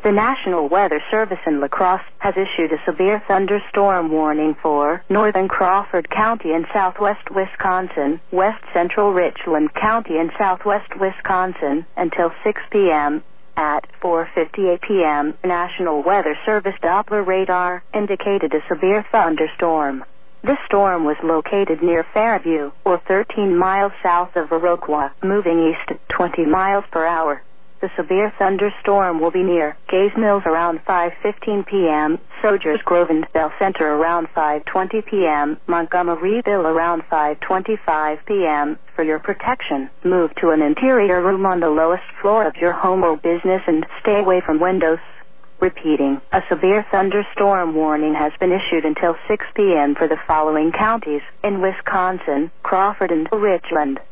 The National Weather Service in La Crosse has issued a severe thunderstorm warning for northern Crawford County in southwest Wisconsin, west central Richland County in southwest Wisconsin, until 6 p.m. At 4:58 p.m., National Weather Service Doppler radar indicated a severe thunderstorm. This storm was located near Fairview, or 13 miles south of Iroquois, moving east at 20 miles per hour. The severe thunderstorm will be near Gays Mills around 5:15 p.m., Soldiers Grove and Bell Center around 5:20 p.m., Montgomeryville around 5:25 p.m. For your protection, move to an interior room on the lowest floor of your home or business and stay away from windows. Repeating, a severe thunderstorm warning has been issued until 6 p.m. for the following counties in Wisconsin: Crawford and Richland.